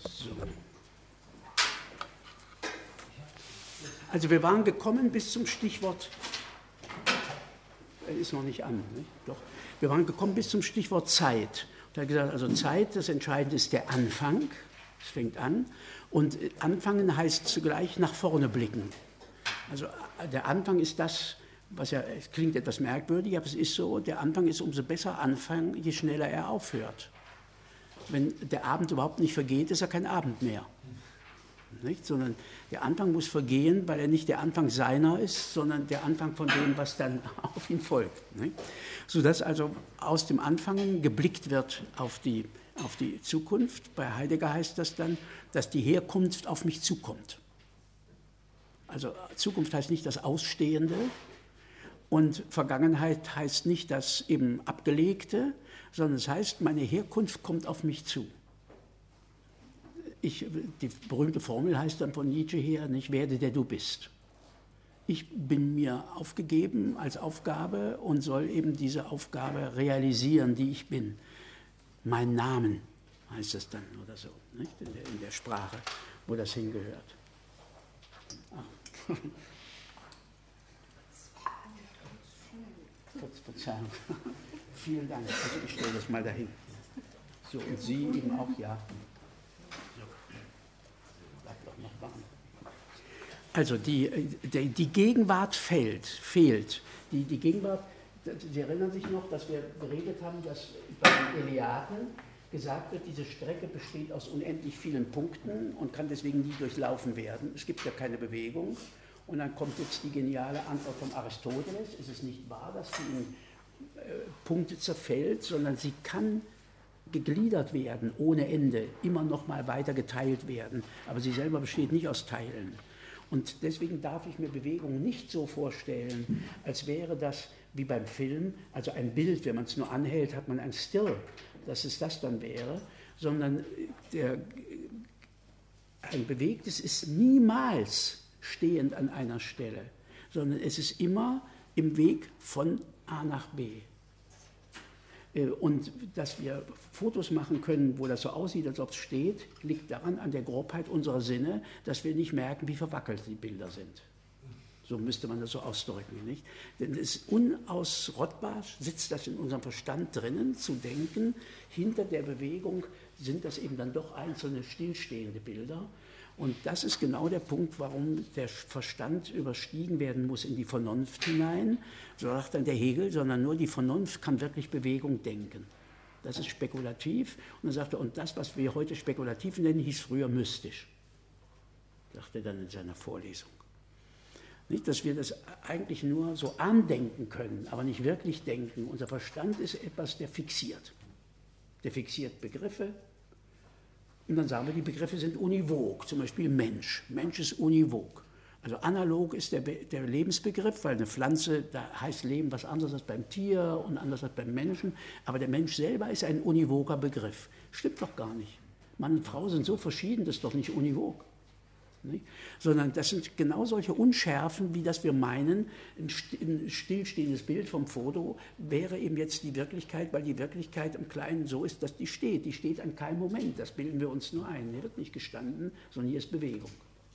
So. Also wir waren gekommen bis zum Stichwort, ist noch nicht an, nicht? Doch. Wir waren gekommen bis zum Stichwort Zeit. Und er hat gesagt, also Zeit, das Entscheidende ist der Anfang, es fängt an. Und anfangen heißt zugleich nach vorne blicken. Also der Anfang ist das, was ja, es klingt etwas merkwürdig, aber es ist so, der Anfang ist umso besser Anfang, je schneller er aufhört. Wenn der Abend überhaupt nicht vergeht, ist er kein Abend mehr. Nicht? Sondern der Anfang muss vergehen, weil er nicht der Anfang seiner ist, sondern der Anfang von dem, was dann auf ihn folgt. Nicht? Sodass also aus dem Anfangen geblickt wird auf die Zukunft. Bei Heidegger heißt das dann, dass die Herkunft auf mich zukommt. Also Zukunft heißt nicht das Ausstehende und Vergangenheit heißt nicht das eben Abgelegte, sondern es heißt, meine Herkunft kommt auf mich zu. Die berühmte Formel heißt dann von Nietzsche her, nicht werde der du bist. Ich bin mir aufgegeben als Aufgabe und soll eben diese Aufgabe realisieren, die ich bin. Mein Namen heißt es dann oder so, nicht? In der Sprache, wo das hingehört. Verzeihung. Vielen Dank. Also ich stelle das mal dahin. So, und Sie eben auch, ja. Also die Gegenwart fehlt. Die Gegenwart, Sie erinnern sich noch, dass wir geredet haben, dass bei den Eleaten gesagt wird, diese Strecke besteht aus unendlich vielen Punkten und kann deswegen nie durchlaufen werden. Es gibt ja keine Bewegung. Und dann kommt jetzt die geniale Antwort von Aristoteles. Es ist nicht wahr, dass sie in Punkte zerfällt, sondern sie kann gegliedert werden, ohne Ende, immer noch mal weiter geteilt werden. Aber sie selber besteht nicht aus Teilen. Und deswegen darf ich mir Bewegung nicht so vorstellen, als wäre das wie beim Film, also ein Bild, wenn man es nur anhält, hat man ein Still, dass es das dann wäre, sondern ein Bewegtes ist niemals stehend an einer Stelle, sondern es ist immer im Weg von A nach B. Und dass wir Fotos machen können, wo das so aussieht, als ob es steht, liegt daran, an der Grobheit unserer Sinne, dass wir nicht merken, wie verwackelt die Bilder sind. So müsste man das so ausdrücken, nicht? Denn es ist unausrottbar, sitzt das in unserem Verstand drinnen, zu denken, hinter der Bewegung sind das eben dann doch einzelne stillstehende Bilder. Und das ist genau der Punkt, warum der Verstand überstiegen werden muss in die Vernunft hinein, so sagt dann der Hegel, sondern nur die Vernunft kann wirklich Bewegung denken. Das ist spekulativ. Und dann sagt er, und das, was wir heute spekulativ nennen, hieß früher mystisch, sagt er dann in seiner Vorlesung. Nicht, dass wir das eigentlich nur so andenken können, aber nicht wirklich denken. Unser Verstand ist etwas, der fixiert. Der fixiert Begriffe. Und dann sagen wir, die Begriffe sind univok, zum Beispiel Mensch. Mensch ist univok. Also analog ist der Lebensbegriff, weil eine Pflanze, da heißt Leben was anderes als beim Tier und anders als beim Menschen. Aber der Mensch selber ist ein univoker Begriff. Stimmt doch gar nicht. Mann und Frau sind so verschieden, das ist doch nicht univok. Nicht? Sondern das sind genau solche Unschärfen, wie das wir meinen, ein stillstehendes Bild vom Foto wäre eben jetzt die Wirklichkeit, weil die Wirklichkeit im Kleinen so ist, dass die steht an keinem Moment, das bilden wir uns nur ein, hier wird nicht gestanden, sondern hier ist Bewegung.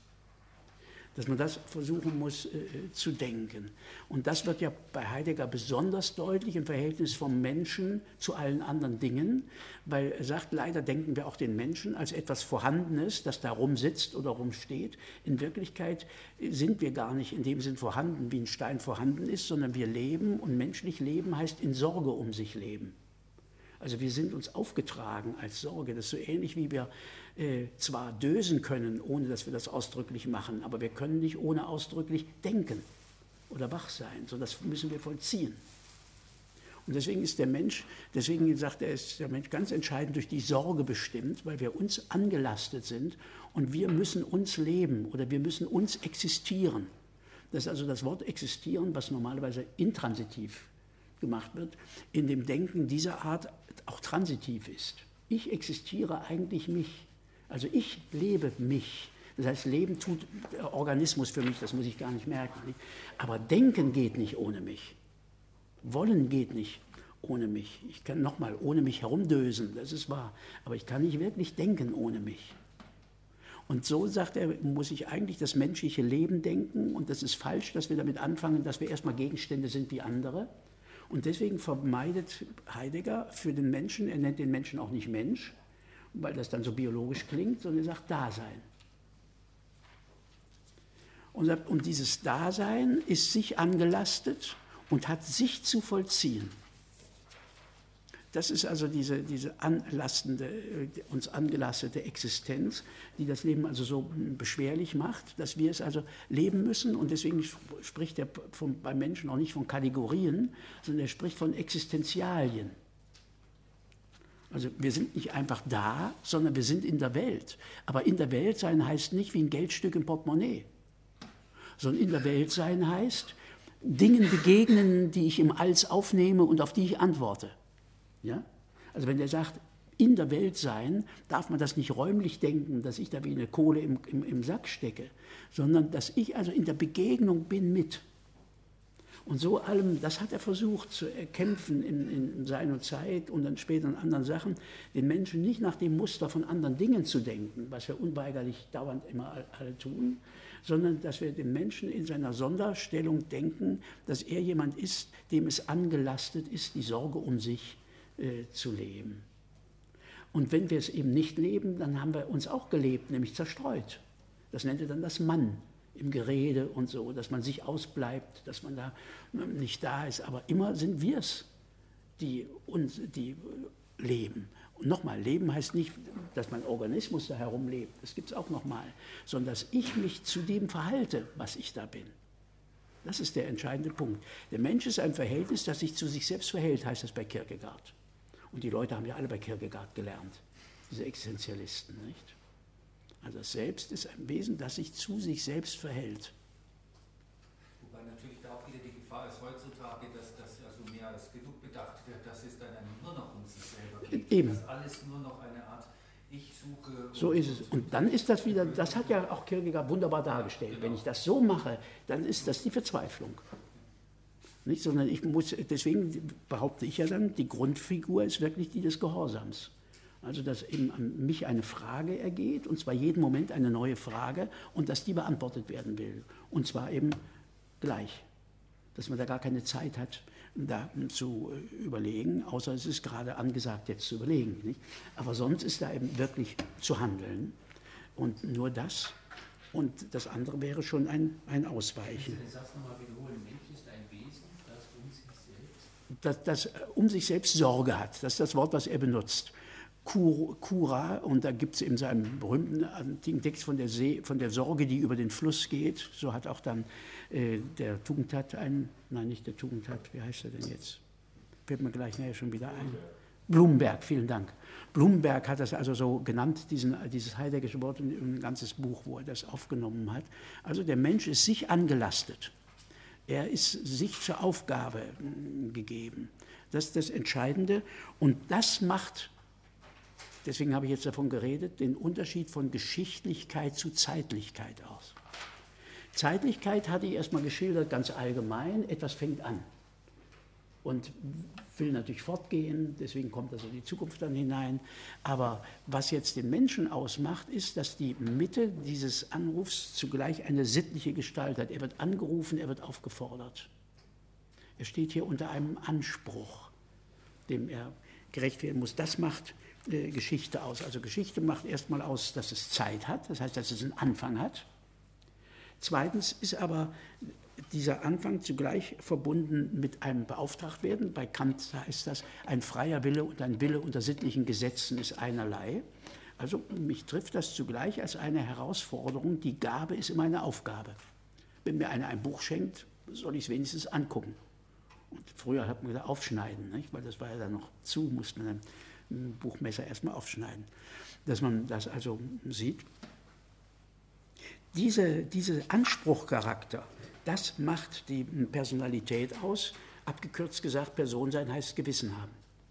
Dass man das versuchen muss zu denken. Und das wird ja bei Heidegger besonders deutlich im Verhältnis vom Menschen zu allen anderen Dingen, weil er sagt, leider denken wir auch den Menschen als etwas Vorhandenes, das da rumsitzt oder rumsteht. In Wirklichkeit sind wir gar nicht in dem Sinn vorhanden, wie ein Stein vorhanden ist, sondern wir leben, und menschlich leben heißt in Sorge um sich leben. Also wir sind uns aufgetragen als Sorge. Das ist so ähnlich wie wir zwar dösen können, ohne dass wir das ausdrücklich machen, aber wir können nicht ohne ausdrücklich denken oder wach sein. So, das müssen wir vollziehen. Und deswegen ist der Mensch, deswegen sagt er, ist der Mensch ganz entscheidend durch die Sorge bestimmt, weil wir uns angelastet sind und wir müssen uns leben oder wir müssen uns existieren. Das ist also das Wort existieren, was normalerweise intransitiv gemacht wird, in dem Denken dieser Art auch transitiv ist. Ich existiere eigentlich mich. Also ich lebe mich. Das heißt, Leben tut der Organismus für mich, das muss ich gar nicht merken. Nicht? Aber Denken geht nicht ohne mich. Wollen geht nicht ohne mich. Ich kann nochmal ohne mich herumdösen, das ist wahr. Aber ich kann nicht wirklich denken ohne mich. Und so, sagt er, muss ich eigentlich das menschliche Leben denken. Und das ist falsch, dass wir damit anfangen, dass wir erstmal Gegenstände sind wie andere. Und deswegen vermeidet Heidegger für den Menschen, er nennt den Menschen auch nicht Mensch, weil das dann so biologisch klingt, sondern er sagt Dasein. Und dieses Dasein ist sich angelastet und hat sich zu vollziehen. Das ist also diese uns angelastete Existenz, die das Leben also so beschwerlich macht, dass wir es also leben müssen. Und deswegen spricht er beim Menschen auch nicht von Kategorien, sondern er spricht von Existenzialien. Also wir sind nicht einfach da, sondern wir sind in der Welt. Aber in der Welt sein heißt nicht wie ein Geldstück im Portemonnaie, sondern in der Welt sein heißt, Dingen begegnen, die ich im Als aufnehme und auf die ich antworte. Ja? Also wenn er sagt, in der Welt sein, darf man das nicht räumlich denken, dass ich da wie eine Kohle im Sack stecke, sondern dass ich also in der Begegnung bin mit. Und so allem, das hat er versucht zu erkämpfen in seiner Zeit und dann später in anderen Sachen, den Menschen nicht nach dem Muster von anderen Dingen zu denken, was wir unweigerlich dauernd immer alle tun, sondern dass wir den Menschen in seiner Sonderstellung denken, dass er jemand ist, dem es angelastet ist, die Sorge um sich zu leben. Und wenn wir es eben nicht leben, dann haben wir uns auch gelebt, nämlich zerstreut. Das nennt er dann das Mann im Gerede und so, dass man sich ausbleibt, dass man da nicht da ist. Aber immer sind wir es, die leben. Und nochmal, Leben heißt nicht, dass mein Organismus da herumlebt, das gibt es auch nochmal, sondern dass ich mich zu dem verhalte, was ich da bin. Das ist der entscheidende Punkt. Der Mensch ist ein Verhältnis, das sich zu sich selbst verhält, heißt das bei Kierkegaard. Und die Leute haben ja alle bei Kierkegaard gelernt, diese Existenzialisten, nicht? Also das Selbst ist ein Wesen, das sich zu sich selbst verhält. Wobei natürlich da auch wieder die Gefahr ist heutzutage, dass das also mehr als genug bedacht wird, dass es dann nur noch um sich selber geht. Eben. Dass alles nur noch eine Art Ich suche. So ist es. Und dann ist das wieder, das hat ja auch Kierkegaard wunderbar dargestellt. Genau. Wenn ich das so mache, dann ist das die Verzweiflung. Nicht, sondern ich muss, deswegen behaupte ich ja dann, die Grundfigur ist wirklich die des Gehorsams. Also dass eben an mich eine Frage ergeht, und zwar jeden Moment eine neue Frage, und dass die beantwortet werden will. Und zwar eben gleich. Dass man da gar keine Zeit hat, da zu überlegen, außer es ist gerade angesagt, jetzt zu überlegen. Nicht? Aber sonst ist da eben wirklich zu handeln. Und nur das. Und das andere wäre schon ein Ausweichen. Kannst du den Satz nochmal wiederholen? Mensch ist ein Wesen, das um sich selbst... Das um sich selbst Sorge hat. Das ist das Wort, was er benutzt. Cura, und da gibt es in seinem berühmten antiken Text von der Sorge, die über den Fluss geht. So hat auch dann der Tugendhat nein, nicht der Tugendhat, wie heißt er denn jetzt? Fällt mir gleich nachher schon wieder ein. Blumenberg, vielen Dank. Blumenberg hat das also so genannt, dieses Heideggersche Wort, in ein ganzes Buch, wo er das aufgenommen hat. Also der Mensch ist sich angelastet. Er ist sich zur Aufgabe gegeben. Das ist das Entscheidende. Und das macht, deswegen habe ich jetzt davon geredet, den Unterschied von Geschichtlichkeit zu Zeitlichkeit aus. Zeitlichkeit hatte ich erstmal geschildert, ganz allgemein, etwas fängt an und will natürlich fortgehen, deswegen kommt also die Zukunft dann hinein. Aber was jetzt den Menschen ausmacht, ist, dass die Mitte dieses Anrufs zugleich eine sittliche Gestalt hat. Er wird angerufen, er wird aufgefordert. Er steht hier unter einem Anspruch, dem er gerecht werden muss. Das macht Geschichte aus. Also Geschichte macht erstmal aus, dass es Zeit hat, das heißt, dass es einen Anfang hat. Zweitens ist aber dieser Anfang zugleich verbunden mit einem Beauftragtwerden. Bei Kant heißt das, ein freier Wille und ein Wille unter sittlichen Gesetzen ist einerlei. Also mich trifft das zugleich als eine Herausforderung. Die Gabe ist immer eine Aufgabe. Wenn mir einer ein Buch schenkt, soll ich es wenigstens angucken. Und früher hat man gesagt, aufschneiden, nicht? Weil das war ja dann noch zu, musste man dann ein Buchmesser erstmal aufschneiden. Dass man das also sieht. Diese Anspruchcharakter, das macht die Personalität aus. Abgekürzt gesagt, Person sein heißt Gewissen haben.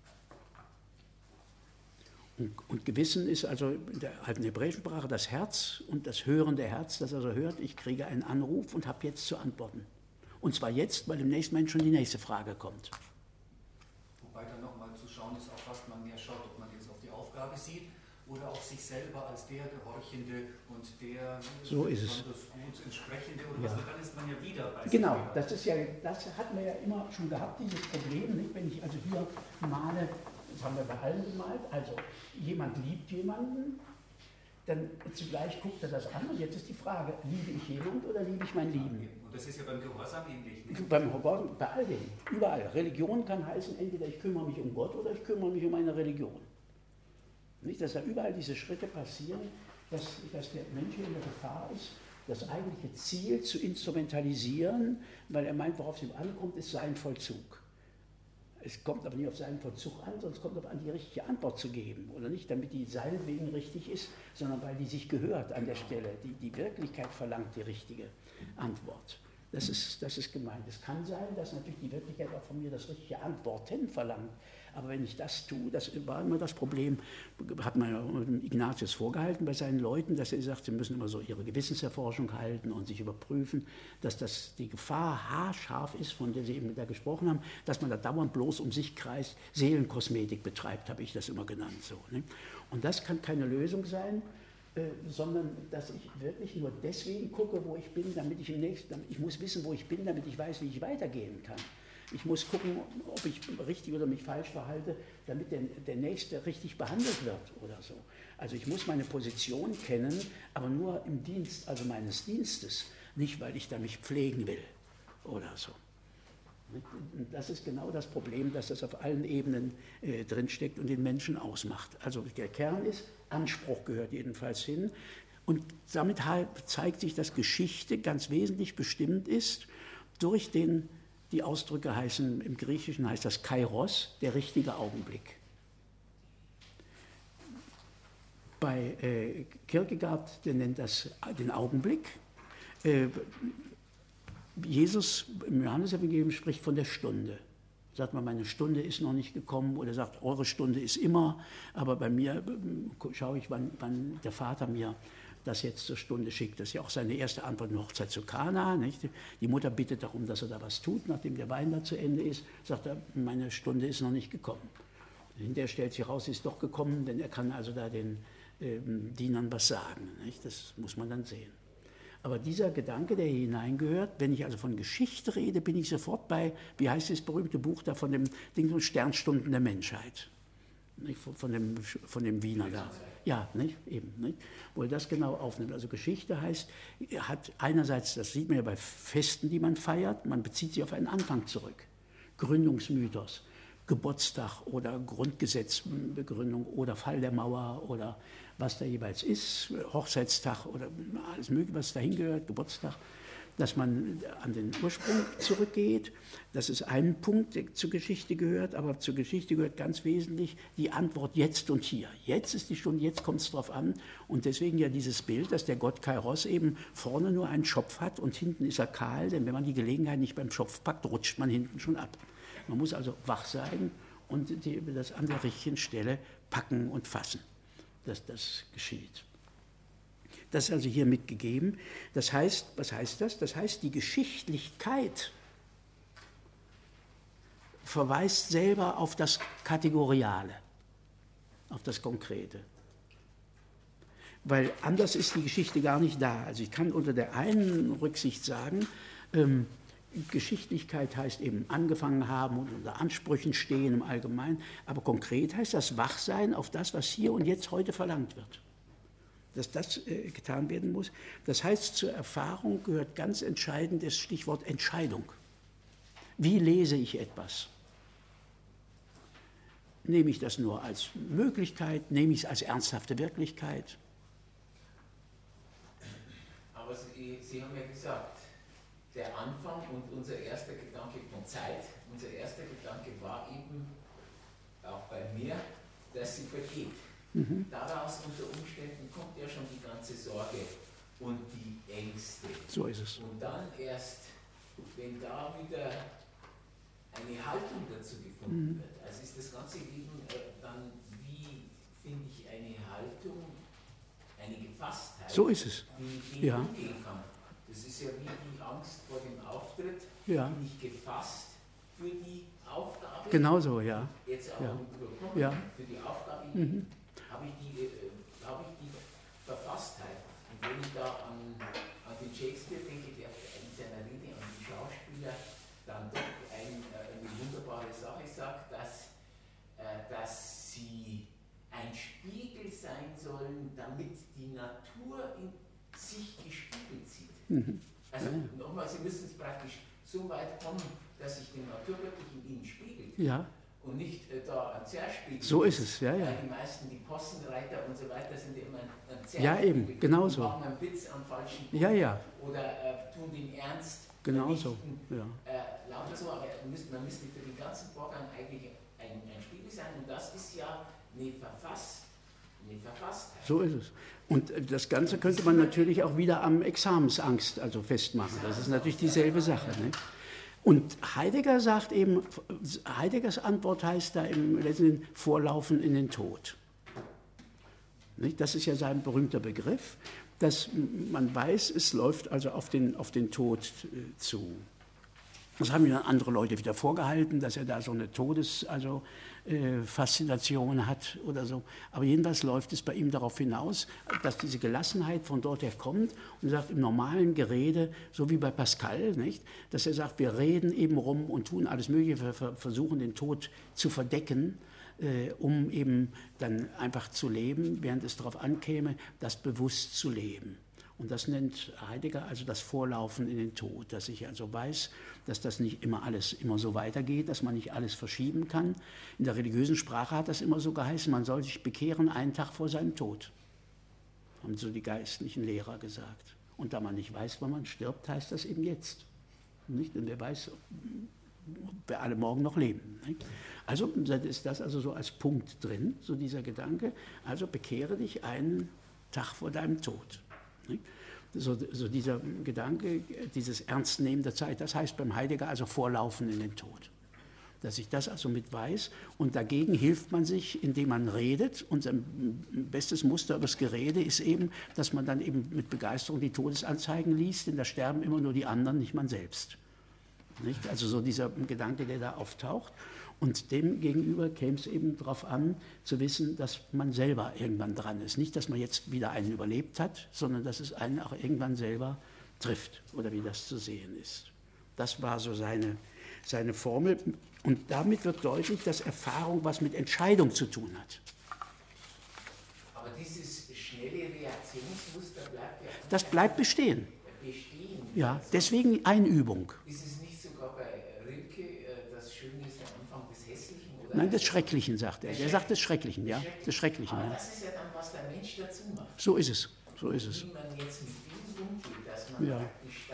Und Gewissen ist also in der alten hebräischen Sprache das Herz und das hörende Herz, das also hört, ich kriege einen Anruf und habe jetzt zu antworten. Und zwar jetzt, weil im nächsten Moment schon die nächste Frage kommt. Wobei dann nochmal zu schauen ist, auf was man mehr schaut, ob man jetzt auf die Aufgabe sieht oder auch sich selber als der Gehorchende und der so ist es. besonders gut entsprechende oder Ja. was, dann ist man ja wieder bei sich Genau, selber. das hat man ja immer schon gehabt, dieses Problem, nicht? Wenn ich also hier male, das haben wir bei allen gemalt, also jemand liebt jemanden, dann zugleich guckt er das an und jetzt ist die Frage, liebe ich jemand oder liebe ich mein Lieben? Und das ist ja beim Gehorsam ähnlich. Nicht? Bei all dem, überall. Religion kann heißen, entweder ich kümmere mich um Gott oder ich kümmere mich um eine Religion. Nicht, dass da überall diese Schritte passieren, dass der Mensch hier in der Gefahr ist, das eigentliche Ziel zu instrumentalisieren, weil er meint, worauf es ihm ankommt, ist sein Vollzug. Es kommt aber nicht auf seinen Vollzug an, sondern es kommt darauf an, die richtige Antwort zu geben. Oder nicht, damit die seinetwegen richtig ist, sondern weil die sich gehört an der Stelle. Die Wirklichkeit verlangt die richtige Antwort. Das ist gemeint. Es kann sein, dass natürlich die Wirklichkeit auch von mir das richtige Antworten verlangt. Aber wenn ich das tue, das war immer das Problem, hat man ja Ignatius vorgehalten bei seinen Leuten, dass er sagt, sie müssen immer so ihre Gewissenserforschung halten und sich überprüfen, dass das die Gefahr haarscharf ist, von der Sie eben da gesprochen haben, dass man da dauernd bloß um sich kreist, Seelenkosmetik betreibt, habe ich das immer genannt. So, ne? Und das kann keine Lösung sein, sondern dass ich wirklich nur deswegen gucke, wo ich bin, damit ich ich muss wissen, wo ich bin, damit ich weiß, wie ich weitergehen kann. Ich muss gucken, ob ich richtig oder mich falsch verhalte, damit der Nächste richtig behandelt wird oder so. Also ich muss meine Position kennen, aber nur im Dienst, also meines Dienstes, nicht weil ich da mich pflegen will oder so. Das ist genau das Problem, dass das auf allen Ebenen drinsteckt und den Menschen ausmacht. Also der Kern ist, Anspruch gehört jedenfalls hin. Und damit zeigt sich, dass Geschichte ganz wesentlich bestimmt ist durch die Ausdrücke heißen, im Griechischen heißt das Kairos, der richtige Augenblick. Bei Kierkegaard, der nennt das den Augenblick. Jesus im Johannesevangelium spricht von der Stunde. Sagt man, meine Stunde ist noch nicht gekommen, oder sagt, eure Stunde ist immer, aber bei mir schaue ich, wann der Vater mir das jetzt zur Stunde schickt. Das ist ja auch seine erste Antwort in Hochzeit zu Kana. Nicht? Die Mutter bittet darum, dass er da was tut, nachdem der Wein da zu Ende ist. Sagt er, meine Stunde ist noch nicht gekommen. Hinterher stellt sich raus, sie ist doch gekommen, denn er kann also da den Dienern was sagen. Nicht? Das muss man dann sehen. Aber dieser Gedanke, der hier hineingehört, wenn ich also von Geschichte rede, bin ich sofort bei, wie heißt das berühmte Buch da von dem Ding, Sternstunden der Menschheit. Nicht? Von dem Wiener da. Ja, nicht? Eben, nicht? Wo er das genau aufnimmt. Also Geschichte heißt, hat einerseits, das sieht man ja bei Festen, die man feiert, man bezieht sich auf einen Anfang zurück. Gründungsmythos, Geburtstag oder Grundgesetzbegründung oder Fall der Mauer oder was da jeweils ist, Hochzeitstag oder alles Mögliche, was dahin gehört, Geburtstag, dass man an den Ursprung zurückgeht. Das ist ein Punkt, der zur Geschichte gehört, aber zur Geschichte gehört ganz wesentlich die Antwort jetzt und hier. Jetzt ist die Stunde, jetzt kommt es drauf an. Und deswegen ja dieses Bild, dass der Gott Kairos eben vorne nur einen Schopf hat und hinten ist er kahl, denn wenn man die Gelegenheit nicht beim Schopf packt, rutscht man hinten schon ab. Man muss also wach sein und das an der richtigen Stelle packen und fassen, dass das geschieht. Das ist also hier mitgegeben. Das heißt, was heißt das? Das heißt, die Geschichtlichkeit verweist selber auf das Kategoriale, auf das Konkrete. Weil anders ist die Geschichte gar nicht da. Also ich kann unter der einen Rücksicht sagen, Geschichtlichkeit heißt eben angefangen haben und unter Ansprüchen stehen im Allgemeinen, aber konkret heißt das Wachsein auf das, was hier und jetzt heute verlangt wird. Dass das getan werden muss. Das heißt, zur Erfahrung gehört ganz entscheidend das Stichwort Entscheidung. Wie lese ich etwas? Nehme ich das nur als Möglichkeit? Nehme ich es als ernsthafte Wirklichkeit? Aber Sie haben ja gesagt, der Anfang und unser erster Gedanke von Zeit, unser erster Gedanke war eben, auch bei mir, dass sie vergeht. Daraus unter Umständen kommt ja schon die ganze Sorge und die Ängste. So ist es. Und dann erst, wenn da wieder eine Haltung dazu gefunden wird, also ist das ganze Leben dann, wie finde ich eine Haltung, eine Gefasstheit, So ist es. wie ich umgehen kann. Das ist ja wie die Angst vor dem Auftritt, bin ich gefasst für die Aufgabe. Genau so, ja. Jetzt auch Ja. überkommen, für die Aufgabe. habe ich die Verfasstheit. Und wenn ich da an den Shakespeare denke, der in seiner Rede an die Schauspieler dann doch eine wunderbare Sache sagt, dass sie ein Spiegel sein sollen, damit die Natur in sich gespiegelt sieht. Also nochmal, Sie müssen es praktisch so weit kommen, dass sich die Natur wirklich in ihnen spiegelt. Ja. Und nicht da ein Zerspiegel. So ist es, ja. Weil die meisten, die Possenreiter und so weiter, sind immer ein Zerspiegel. Ja, eben, genau so. Machen einen Witz am falschen Punkt. Ja. Oder tun den Ernst. Genau so. Ja. Lauter so, aber man müsste für den ganzen Vorgang eigentlich ein Spiegel sein. Und das ist ja eine Verfasstheit. So ist es. Und das Ganze könnte man natürlich auch wieder am Examensangst also festmachen. Das ist natürlich dieselbe Sache. Ne? Und Heidegger sagt eben, Heideggers Antwort heißt da im letzten Vorlaufen in den Tod. Nicht? Das ist ja sein berühmter Begriff, dass man weiß, es läuft also auf den Tod zu. Das haben dann andere Leute wieder vorgehalten, dass er da so eine Faszination hat oder so. Aber jedenfalls läuft es bei ihm darauf hinaus, dass diese Gelassenheit von dort her kommt und sagt im normalen Gerede, so wie bei Pascal, nicht? Dass er sagt, wir reden eben rum und tun alles Mögliche, wir versuchen den Tod zu verdecken, um eben dann einfach zu leben, während es darauf ankäme, das bewusst zu leben. Und das nennt Heidegger also das Vorlaufen in den Tod, dass ich also weiß, dass das nicht immer alles immer so weitergeht, dass man nicht alles verschieben kann. In der religiösen Sprache hat das immer so geheißen, man soll sich bekehren einen Tag vor seinem Tod, haben so die geistlichen Lehrer gesagt. Und da man nicht weiß, wann man stirbt, heißt das eben jetzt. Nicht? Denn wer weiß, ob wir alle morgen noch leben. Nicht? Also ist das also so als Punkt drin, so dieser Gedanke, also bekehre dich einen Tag vor deinem Tod. So dieser Gedanke, dieses Ernstnehmen der Zeit, das heißt beim Heidegger also Vorlaufen in den Tod. Dass ich das also mit weiß und dagegen hilft man sich, indem man redet und sein bestes Muster über das Gerede ist eben, dass man dann eben mit Begeisterung die Todesanzeigen liest, denn da sterben immer nur die anderen, nicht man selbst. Nicht? Also so dieser Gedanke, der da auftaucht. Und dem gegenüber käme es eben darauf an, zu wissen, dass man selber irgendwann dran ist. Nicht, dass man jetzt wieder einen überlebt hat, sondern dass es einen auch irgendwann selber trifft oder wie das zu sehen ist. Das war so seine Formel. Und damit wird deutlich, dass Erfahrung was mit Entscheidung zu tun hat. Aber dieses schnelle Reaktionsmuster bleibt ja... Das bleibt bestehen. Ja, deswegen Einübung. Ist es nicht sogar bei Rilke, das Schöne ist der Anfang des Hässlichen? Oder Nein, des Schrecklichen, sagt er. Er sagt des Schrecklichen, ja. Des Schrecklichen, aber ja. das ist ja dann, was der Mensch dazu macht. So ist es. So ist es. Wie man jetzt mit dem umgeht, dass man praktisch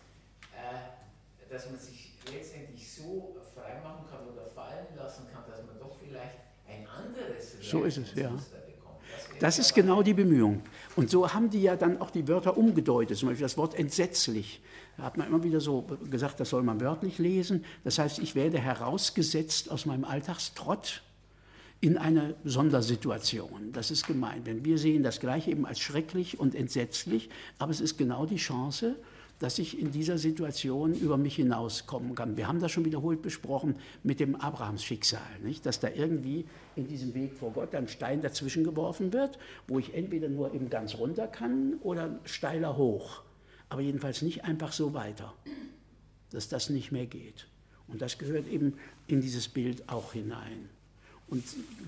dass man sich letztendlich so freimachen kann oder fallen lassen kann, dass man doch vielleicht ein anderes so ist es, ja. bekommt. Das ist genau die Bemühung. Und so haben die ja dann auch die Wörter umgedeutet. Zum Beispiel das Wort entsetzlich. Da hat man immer wieder so gesagt, das soll man wörtlich lesen. Das heißt, ich werde herausgesetzt aus meinem Alltagstrott in eine Sondersituation. Das ist gemeint. Denn wir sehen das Gleiche eben als schrecklich und entsetzlich, aber es ist genau die Chance, dass ich in dieser Situation über mich hinauskommen kann. Wir haben das schon wiederholt besprochen mit dem Abrahamsschicksal, nicht? Dass da irgendwie in diesem Weg vor Gott ein Stein dazwischen geworfen wird, wo ich entweder nur eben ganz runter kann oder steiler hoch, aber jedenfalls nicht einfach so weiter, dass das nicht mehr geht. Und das gehört eben in dieses Bild auch hinein. Und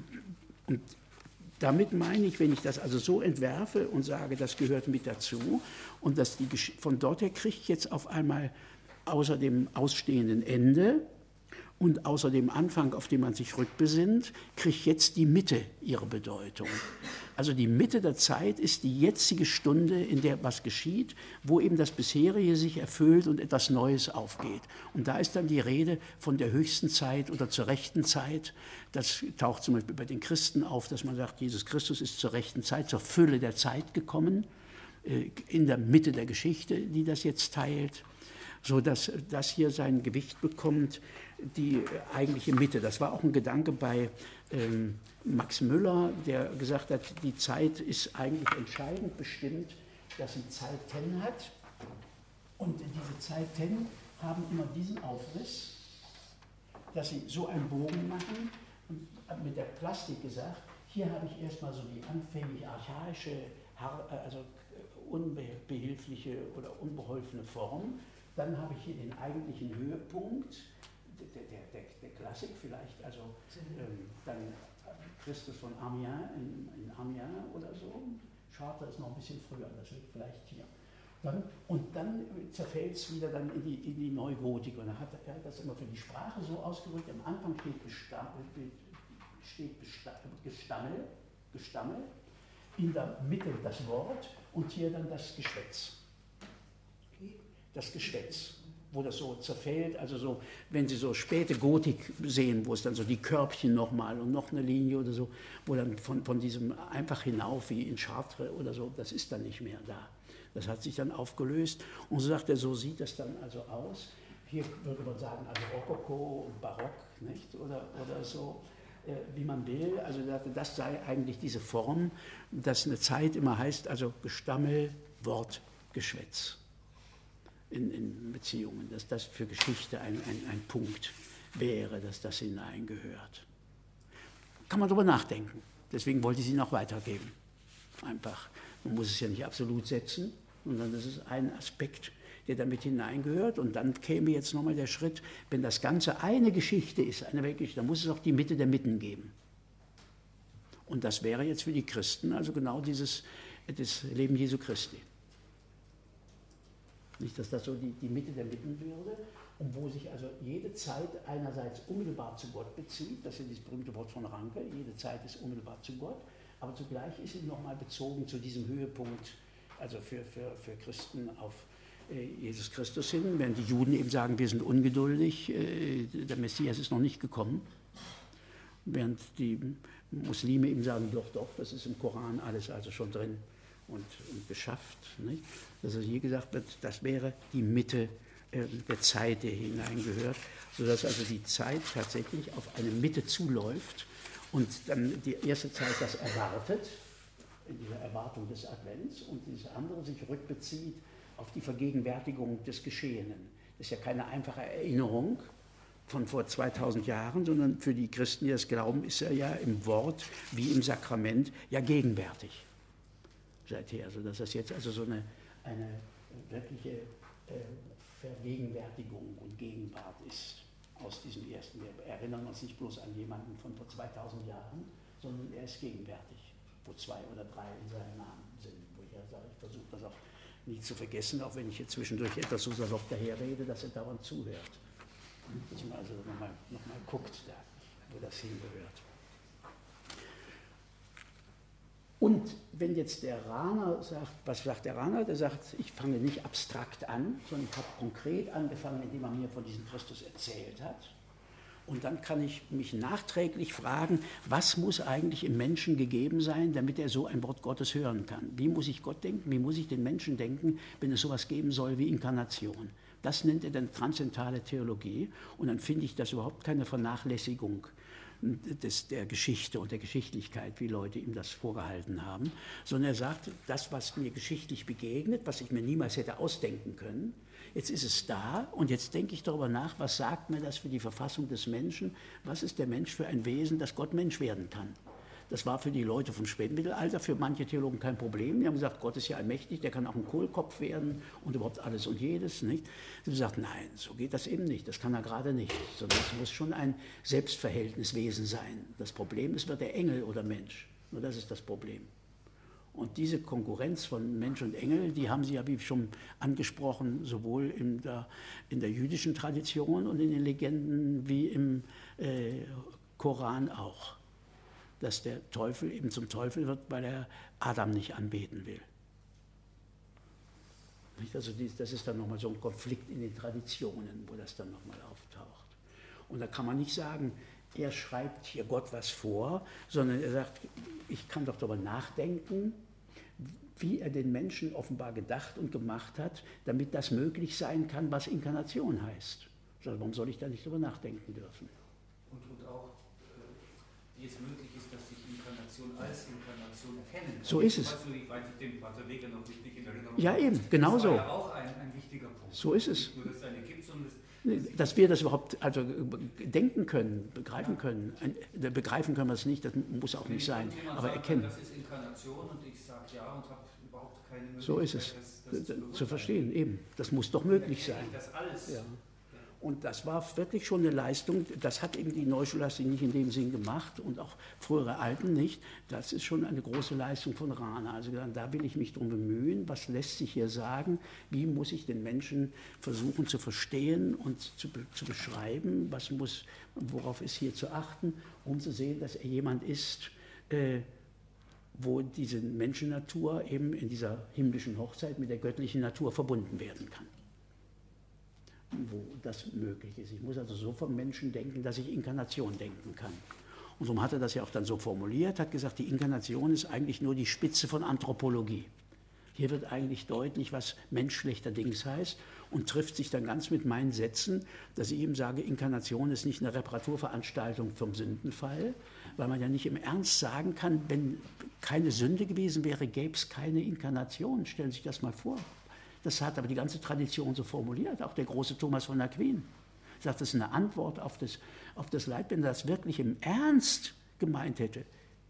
damit meine ich, wenn ich das also so entwerfe und sage, das gehört mit dazu und dass von dort her kriegt jetzt auf einmal außer dem ausstehenden Ende und außer dem Anfang, auf den man sich rückbesinnt, kriegt jetzt die Mitte ihre Bedeutung. Also die Mitte der Zeit ist die jetzige Stunde, in der was geschieht, wo eben das bisherige sich erfüllt und etwas Neues aufgeht. Und da ist dann die Rede von der höchsten Zeit oder zur rechten Zeit. Das taucht zum Beispiel bei den Christen auf, dass man sagt, Jesus Christus ist zur rechten Zeit, zur Fülle der Zeit gekommen, in der Mitte der Geschichte, die das jetzt teilt, sodass das hier sein Gewicht bekommt, die eigentliche Mitte. Das war auch ein Gedanke bei Max Müller, der gesagt hat, die Zeit ist eigentlich entscheidend bestimmt, dass sie Zeiten hat. Und diese Zeiten haben immer diesen Aufriss, dass sie so einen Bogen machen. Und mit der Plastik gesagt, Hier habe ich erstmal so die anfänglich archaische, also unbehilfliche oder unbeholfene Form. Dann habe ich hier den eigentlichen Höhepunkt der Klassik vielleicht, also dann Christus von Amiens in Amiens oder so. Chartres ist noch ein bisschen früher, das liegt vielleicht hier. Und dann zerfällt es wieder dann in die Neugotik. Und er hat das immer für die Sprache so ausgedrückt, am Anfang steht Gestammel, in der Mitte das Wort und hier dann das Geschwätz. Das Geschwätz, wo das so zerfällt, also so, wenn Sie so späte Gotik sehen, wo es dann so die Körbchen nochmal und noch eine Linie oder so, wo dann von diesem einfach hinauf wie in Chartres oder so, das ist dann nicht mehr da. Das hat sich dann aufgelöst und so sagt er, so sieht das dann also aus. Hier würde man sagen, also Rokoko und Barock, nicht? Oder so, wie man will. Also das sei eigentlich diese Form, dass eine Zeit immer heißt, also Gestammel, Wort, Geschwätz in Beziehungen, dass das für Geschichte ein Punkt wäre, dass das hineingehört. Kann man darüber nachdenken. Deswegen wollte ich sie noch weitergeben. Einfach. Man muss es ja nicht absolut setzen, sondern das ist ein Aspekt, der damit hineingehört. Und dann käme jetzt nochmal der Schritt, wenn das Ganze eine Geschichte ist, eine Weltgeschichte, dann muss es auch die Mitte der Mitten geben. Und das wäre jetzt für die Christen also genau das Leben Jesu Christi. Nicht, dass das so die Mitte der Mitten wäre, und wo sich also jede Zeit einerseits unmittelbar zu Gott bezieht, das ist ja dieses berühmte Wort von Ranke, jede Zeit ist unmittelbar zu Gott, aber zugleich ist sie nochmal bezogen zu diesem Höhepunkt, also für Christen auf Jesus Christus hin, während die Juden eben sagen, wir sind ungeduldig, der Messias ist noch nicht gekommen, während die Muslime eben sagen, doch, das ist im Koran alles also schon drin und geschafft. Nicht? Dass also hier gesagt wird, das wäre die Mitte der Zeit, der hineingehört, sodass also die Zeit tatsächlich auf eine Mitte zuläuft und dann die erste Zeit das erwartet, in dieser Erwartung des Advents, und diese andere sich rückbezieht auf die Vergegenwärtigung des Geschehenen. Das ist ja keine einfache Erinnerung von vor 2000 Jahren, sondern für die Christen, die das glauben, ist er ja im Wort wie im Sakrament ja gegenwärtig seither. Also dass das jetzt also so eine wirkliche Vergegenwärtigung und Gegenwart ist aus diesem ersten. Wir erinnern uns nicht bloß an jemanden von vor 2000 Jahren, sondern er ist gegenwärtig, wo 2 oder 3 in seinem Namen sind. Wo ich ja sage, ich versuche das auch nicht zu vergessen, auch wenn ich jetzt zwischendurch etwas so salopp daherrede, dass er dauernd zuhört. Dass man also nochmal guckt, da, wo das hingehört. Und wenn jetzt der Rahner sagt, was sagt der Rahner? Der sagt, ich fange nicht abstrakt an, sondern ich habe konkret angefangen, indem er mir von diesem Christus erzählt hat. Und dann kann ich mich nachträglich fragen, was muss eigentlich im Menschen gegeben sein, damit er so ein Wort Gottes hören kann? Wie muss ich Gott denken? Wie muss ich den Menschen denken, wenn es sowas geben soll wie Inkarnation? Das nennt er dann transzendentale Theologie. Und dann finde ich das überhaupt keine Vernachlässigung der Geschichte und der Geschichtlichkeit, wie Leute ihm das vorgehalten haben, sondern er sagt, das, was mir geschichtlich begegnet, was ich mir niemals hätte ausdenken können, jetzt ist es da und jetzt denke ich darüber nach, was sagt mir das für die Verfassung des Menschen, was ist der Mensch für ein Wesen, das Gott Mensch werden kann. Das war für die Leute vom Spätmittelalter, für manche Theologen kein Problem. Die haben gesagt, Gott ist ja allmächtig, der kann auch ein Kohlkopf werden und überhaupt alles und jedes. Nicht? Sie haben gesagt, nein, so geht das eben nicht, das kann er gerade nicht, sondern es muss schon ein Selbstverhältniswesen sein. Das Problem ist, wird er Engel oder Mensch. Nur das ist das Problem. Und diese Konkurrenz von Mensch und Engel, die haben sie ja, wie schon angesprochen, sowohl in der jüdischen Tradition und in den Legenden wie im Koran auch. Dass der Teufel eben zum Teufel wird, weil er Adam nicht anbeten will. Also das ist dann nochmal so ein Konflikt in den Traditionen, wo das dann nochmal auftaucht. Und da kann man nicht sagen, er schreibt hier Gott was vor, sondern er sagt, ich kann doch darüber nachdenken, wie er den Menschen offenbar gedacht und gemacht hat, damit das möglich sein kann, was Inkarnation heißt. Also warum soll ich da nicht darüber nachdenken dürfen? Und auch, wie es möglich ist, dass sich Inkarnation als Inkarnation erkennen kann. So ist es. Also, ich weiß nicht, den Pater Weger noch richtig in Erinnerung. Ja, eben, genau so. Das war ja auch ein wichtiger Punkt. So ist es. Nicht nur, dass es eine gibt, sondern Dass wir das überhaupt also denken können, begreifen können. Begreifen können wir es nicht, das muss auch nicht sein, aber erkennen. Das ist Inkarnation und ich sage ja und habe überhaupt keine Möglichkeit, so ist es, das zu verstehen, eben. Das muss doch möglich sein. Das alles. Ja. Und das war wirklich schon eine Leistung, das hat eben die Neuscholastik nicht in dem Sinn gemacht und auch frühere Alten nicht. Das ist schon eine große Leistung von Rana. Also da will ich mich drum bemühen, was lässt sich hier sagen, wie muss ich den Menschen versuchen zu verstehen und zu beschreiben, worauf ist hier zu achten, um zu sehen, dass er jemand ist, wo diese Menschennatur eben in dieser himmlischen Hochzeit mit der göttlichen Natur verbunden werden kann. Wo das möglich ist. Ich muss also so vom Menschen denken, dass ich Inkarnation denken kann. Und so hat er das ja auch dann so formuliert, hat gesagt, die Inkarnation ist eigentlich nur die Spitze von Anthropologie. Hier wird eigentlich deutlich, was Mensch schlechterdings heißt und trifft sich dann ganz mit meinen Sätzen, dass ich ihm sage, Inkarnation ist nicht eine Reparaturveranstaltung vom Sündenfall, weil man ja nicht im Ernst sagen kann, wenn keine Sünde gewesen wäre, gäbe es keine Inkarnation. Stellen Sie sich das mal vor. Das hat aber die ganze Tradition so formuliert, auch der große Thomas von Aquin. Er sagt, das ist eine Antwort auf das Leid, wenn er das wirklich im Ernst gemeint hätte,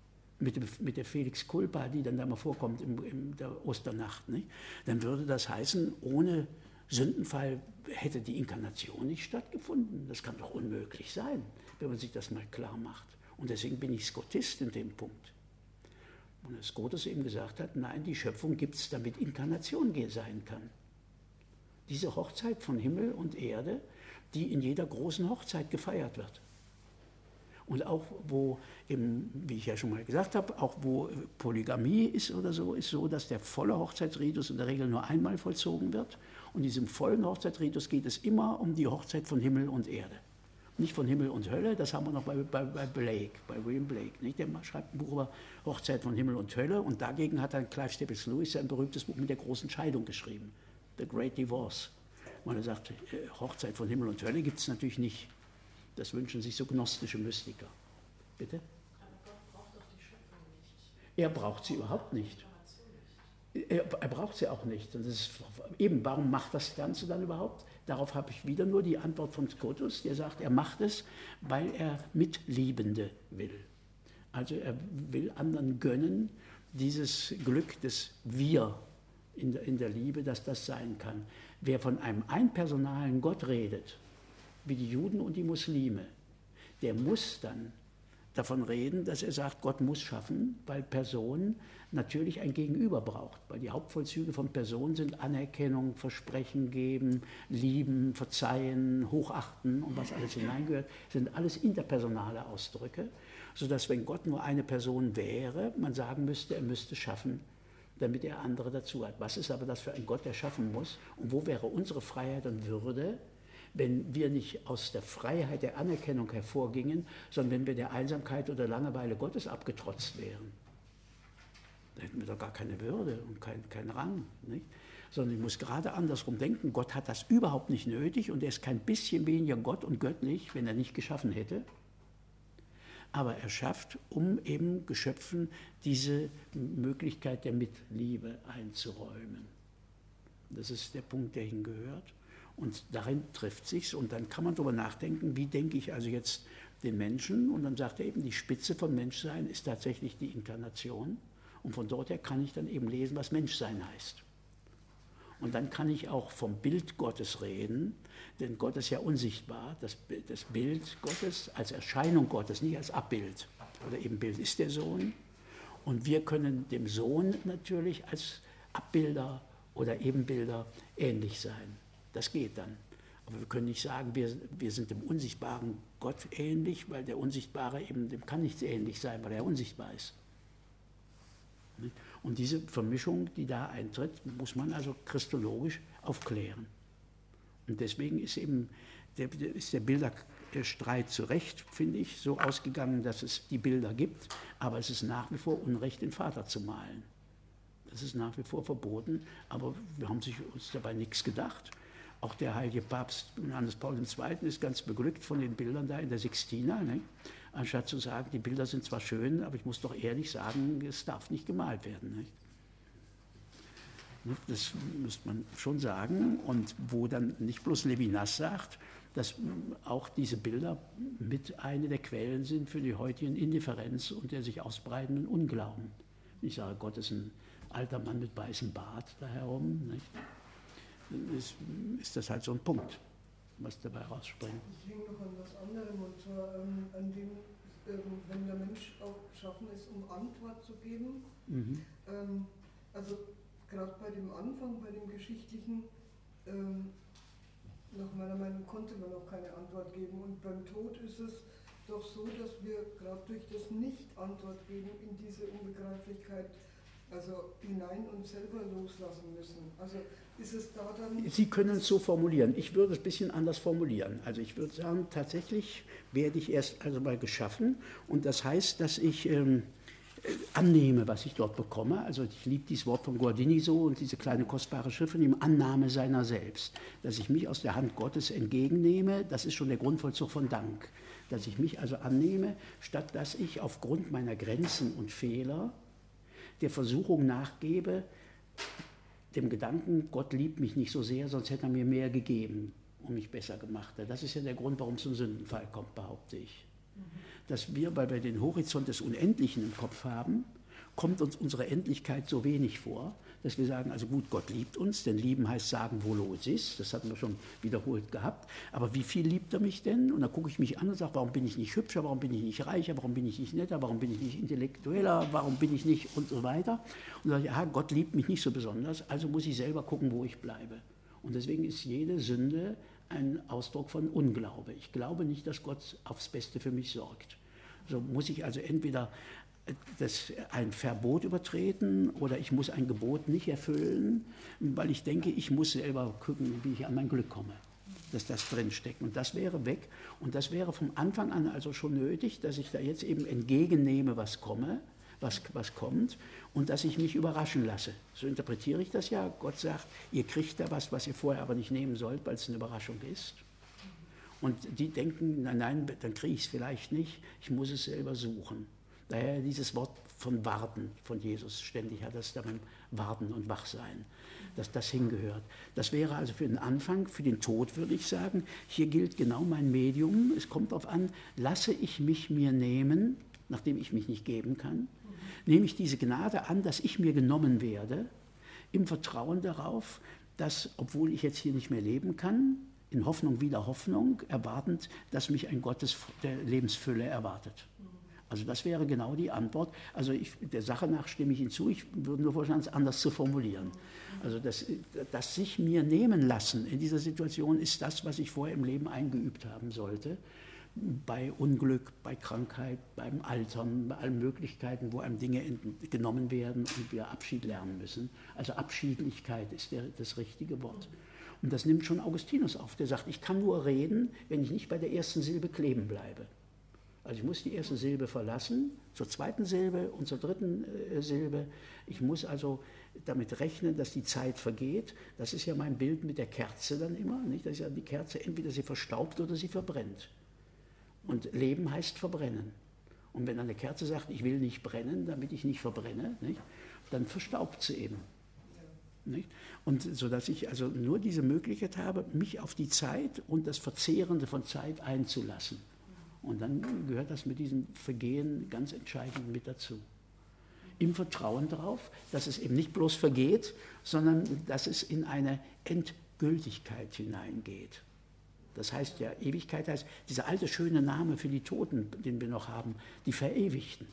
mit der Felix Culpa, die dann da mal vorkommt in der Osternacht, nicht? Dann würde das heißen, ohne Sündenfall hätte die Inkarnation nicht stattgefunden. Das kann doch unmöglich sein, wenn man sich das mal klar macht. Und deswegen bin ich Skotist in dem Punkt. Und dass Scotus eben gesagt hat, nein, die Schöpfung gibt es, damit Inkarnation sein kann. Diese Hochzeit von Himmel und Erde, die in jeder großen Hochzeit gefeiert wird. Und auch wo, wie ich ja schon mal gesagt habe, auch wo Polygamie ist oder so, ist so, dass der volle Hochzeitsritus in der Regel nur einmal vollzogen wird. Und in diesem vollen Hochzeitsritus geht es immer um die Hochzeit von Himmel und Erde. Nicht von Himmel und Hölle, das haben wir noch bei Blake, bei William Blake. Nicht? Der schreibt ein Buch über Hochzeit von Himmel und Hölle und dagegen hat dann Clive Staples Lewis sein berühmtes Buch mit der großen Scheidung geschrieben, The Great Divorce. Und er sagt, Hochzeit von Himmel und Hölle gibt es natürlich nicht. Das wünschen sich so gnostische Mystiker. Bitte? Aber Gott braucht doch die Schöpfung nicht. Er braucht sie überhaupt nicht. Er braucht sie auch nicht. Und das ist eben, warum macht das Ganze dann überhaupt? Darauf habe ich wieder nur die Antwort von Scotus, der sagt, er macht es, weil er Mitliebende will. Also er will anderen gönnen, dieses Glück des Wir in der Liebe, dass das sein kann. Wer von einem einpersonalen Gott redet, wie die Juden und die Muslime, der muss dann davon reden, dass er sagt, Gott muss schaffen, weil Person natürlich ein Gegenüber braucht. Weil die Hauptvollzüge von Person sind Anerkennung, Versprechen geben, lieben, verzeihen, hochachten und was alles hineingehört, sind alles interpersonale Ausdrücke, sodass, wenn Gott nur eine Person wäre, man sagen müsste, er müsste schaffen, damit er andere dazu hat. Was ist aber das für ein Gott, der schaffen muss? Und wo wäre unsere Freiheit und Würde, wenn wir nicht aus der Freiheit der Anerkennung hervorgingen, sondern wenn wir der Einsamkeit oder Langeweile Gottes abgetrotzt wären? Da hätten wir doch gar keine Würde und keinen Rang. Nicht? Sondern ich muss gerade andersrum denken, Gott hat das überhaupt nicht nötig und er ist kein bisschen weniger Gott und göttlich, wenn er nicht geschaffen hätte. Aber er schafft, um eben Geschöpfen diese Möglichkeit der Mitliebe einzuräumen. Das ist der Punkt, der hingehört. Und darin trifft sich's und dann kann man darüber nachdenken, wie denke ich also jetzt den Menschen? Und dann sagt er eben, die Spitze von Menschsein ist tatsächlich die Inkarnation. Und von dort her kann ich dann eben lesen, was Menschsein heißt. Und dann kann ich auch vom Bild Gottes reden, denn Gott ist ja unsichtbar. Das Bild Gottes als Erscheinung Gottes, nicht als Abbild. Oder eben Bild ist der Sohn. Und wir können dem Sohn natürlich als Abbilder oder Ebenbilder ähnlich sein. Das geht dann. Aber wir können nicht sagen, wir sind dem unsichtbaren Gott ähnlich, weil der Unsichtbare eben, dem kann nichts ähnlich sein, weil er unsichtbar ist. Und diese Vermischung, die da eintritt, muss man also christologisch aufklären. Und deswegen ist eben der Bilderstreit zu Recht, finde ich, so ausgegangen, dass es die Bilder gibt, aber es ist nach wie vor Unrecht, den Vater zu malen. Das ist nach wie vor verboten, aber wir haben uns dabei nichts gedacht. Auch der heilige Papst Johannes Paul II. Ist ganz beglückt von den Bildern da in der Sixtina, ne? Anstatt zu sagen, die Bilder sind zwar schön, aber ich muss doch ehrlich sagen, es darf nicht gemalt werden. Ne? Das müsste man schon sagen. Und wo dann nicht bloß Levinas sagt, dass auch diese Bilder mit einer der Quellen sind für die heutigen Indifferenz und der sich ausbreitenden Unglauben. Ich sage, Gott ist ein alter Mann mit weißem Bart da herum. Nicht? Ist das halt so ein Punkt, was dabei rausspringt. Ich hänge noch an was anderem, und zwar an dem, wenn der Mensch auch geschaffen ist, um Antwort zu geben. Also gerade bei dem Anfang, bei dem Geschichtlichen, nach meiner Meinung konnte man auch keine Antwort geben. Und beim Tod ist es doch so, dass wir gerade durch das Nicht-Antwort geben in diese Unbegreiflichkeit also hinein und selber loslassen müssen. Also ist es da dann... Sie können es so formulieren. Ich würde es ein bisschen anders formulieren. Also ich würde sagen, tatsächlich werde ich erst also mal geschaffen. Und das heißt, dass ich annehme, was ich dort bekomme. Also ich liebe dieses Wort von Guardini so und diese kleine kostbare Schrift von ihm, Annahme seiner selbst. Dass ich mich aus der Hand Gottes entgegennehme, das ist schon der Grundvollzug von Dank. Dass ich mich also annehme, statt dass ich aufgrund meiner Grenzen und Fehler der Versuchung nachgebe, dem Gedanken, Gott liebt mich nicht so sehr, sonst hätte er mir mehr gegeben und mich besser gemacht. Das ist ja der Grund, warum es zum Sündenfall kommt, behaupte ich. Dass wir, weil wir den Horizont des Unendlichen im Kopf haben, kommt uns unsere Endlichkeit so wenig vor, dass wir sagen, also gut, Gott liebt uns, denn lieben heißt sagen, wo los ist, das hatten wir schon wiederholt gehabt, aber wie viel liebt er mich denn? Und dann gucke ich mich an und sage, warum bin ich nicht hübscher, warum bin ich nicht reicher, warum bin ich nicht netter, warum bin ich nicht intellektueller, warum bin ich nicht und so weiter. Und dann sage ich, ja, Gott liebt mich nicht so besonders, also muss ich selber gucken, wo ich bleibe. Und deswegen ist jede Sünde ein Ausdruck von Unglaube. Ich glaube nicht, dass Gott aufs Beste für mich sorgt. So muss ich also entweder ein Verbot übertreten oder ich muss ein Gebot nicht erfüllen, weil ich denke, ich muss selber gucken, wie ich an mein Glück komme, dass das drinsteckt. Und das wäre weg. Und das wäre vom Anfang an also schon nötig, dass ich da jetzt eben entgegennehme, was kommt und dass ich mich überraschen lasse. So interpretiere ich das ja. Gott sagt, ihr kriegt da was ihr vorher aber nicht nehmen sollt, weil es eine Überraschung ist. Und die denken, nein, dann kriege ich es vielleicht nicht, ich muss es selber suchen. Daher dieses Wort von Warten von Jesus, ständig hat das da beim Warten und Wachsein, dass das hingehört. Das wäre also für den Anfang, für den Tod würde ich sagen, hier gilt genau mein Medium, es kommt darauf an, lasse ich mich mir nehmen, nachdem ich mich nicht geben kann, nehme ich diese Gnade an, dass ich mir genommen werde, im Vertrauen darauf, dass, obwohl ich jetzt hier nicht mehr leben kann, in Hoffnung wider Hoffnung, erwartend, dass mich ein Gott der Lebensfülle erwartet. Also das wäre genau die Antwort. Also der Sache nach stimme ich Ihnen zu, ich würde nur vorschlagen, es anders zu formulieren. Also das sich mir nehmen lassen in dieser Situation ist das, was ich vorher im Leben eingeübt haben sollte. Bei Unglück, bei Krankheit, beim Altern, bei allen Möglichkeiten, wo einem Dinge genommen werden und wir Abschied lernen müssen. Also Abschiedlichkeit ist das richtige Wort. Und das nimmt schon Augustinus auf, der sagt, ich kann nur reden, wenn ich nicht bei der ersten Silbe kleben bleibe. Also ich muss die erste Silbe verlassen, zur zweiten Silbe und zur dritten Silbe. Ich muss also damit rechnen, dass die Zeit vergeht. Das ist ja mein Bild mit der Kerze dann immer. Nicht? Das ist ja die Kerze, entweder sie verstaubt oder sie verbrennt. Und Leben heißt verbrennen. Und wenn eine Kerze sagt, ich will nicht brennen, damit ich nicht verbrenne, nicht? Dann verstaubt sie eben. Nicht? Und sodass ich also nur diese Möglichkeit habe, mich auf die Zeit und das Verzehrende von Zeit einzulassen. Und dann gehört das mit diesem Vergehen ganz entscheidend mit dazu. Im Vertrauen darauf, dass es eben nicht bloß vergeht, sondern dass es in eine Endgültigkeit hineingeht. Das heißt ja, Ewigkeit heißt, dieser alte schöne Name für die Toten, den wir noch haben, die Verewigten.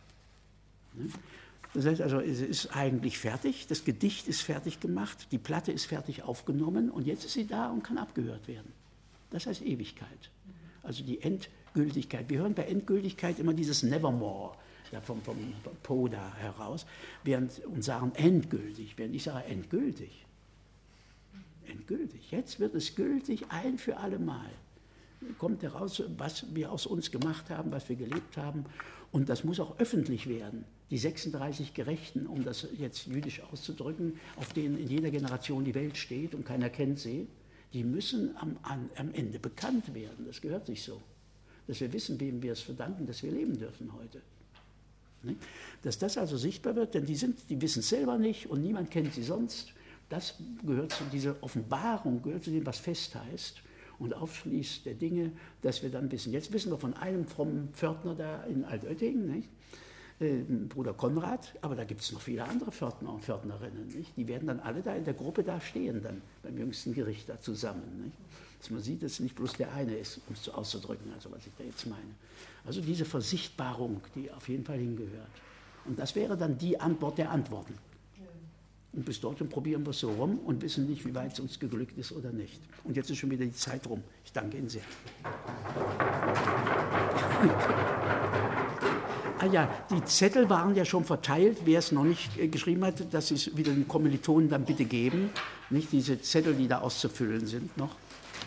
Das heißt also, es ist eigentlich fertig, das Gedicht ist fertig gemacht, die Platte ist fertig aufgenommen und jetzt ist sie da und kann abgehört werden. Das heißt Ewigkeit. Also die Endgültigkeit. Wir hören bei Endgültigkeit immer dieses Nevermore ja, vom Poe da heraus und sagen endgültig, während ich sage endgültig. Endgültig. Jetzt wird es gültig ein für alle Mal. Kommt heraus, was wir aus uns gemacht haben, was wir gelebt haben. Und das muss auch öffentlich werden. Die 36 Gerechten, um das jetzt jüdisch auszudrücken, auf denen in jeder Generation die Welt steht und keiner kennt sie, die müssen am Ende bekannt werden. Das gehört sich so. Dass wir wissen, wem wir es verdanken, dass wir leben dürfen heute. Dass das also sichtbar wird, denn die wissen es selber nicht und niemand kennt sie sonst. Das gehört zu dieser Offenbarung, gehört zu dem, was fest heißt und aufschließt der Dinge, dass wir dann wissen. Jetzt wissen wir von einem frommen Pförtner da in Altötting, nicht? Bruder Konrad, aber da gibt es noch viele andere Pförtner und Pförtnerinnen. Nicht? Die werden dann alle da in der Gruppe da stehen, dann beim jüngsten Gericht da zusammen. Nicht? Dass man sieht, dass es nicht bloß der eine ist, um es so auszudrücken, also was ich da jetzt meine. Also diese Versichtbarung, die auf jeden Fall hingehört. Und das wäre dann die Antwort der Antworten. Und bis dorthin probieren wir es so rum und wissen nicht, wie weit es uns geglückt ist oder nicht. Und jetzt ist schon wieder die Zeit rum. Ich danke Ihnen sehr. Ah ja, die Zettel waren ja schon verteilt. Wer es noch nicht geschrieben hat, dass Sie es wieder den Kommilitonen dann bitte geben. Nicht diese Zettel, die da auszufüllen sind noch.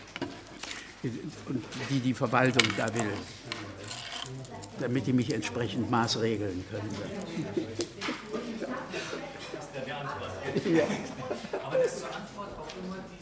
Und die Verwaltung da will. Damit die mich entsprechend maßregeln können. Ja. Aber das zur Antwort auch immer die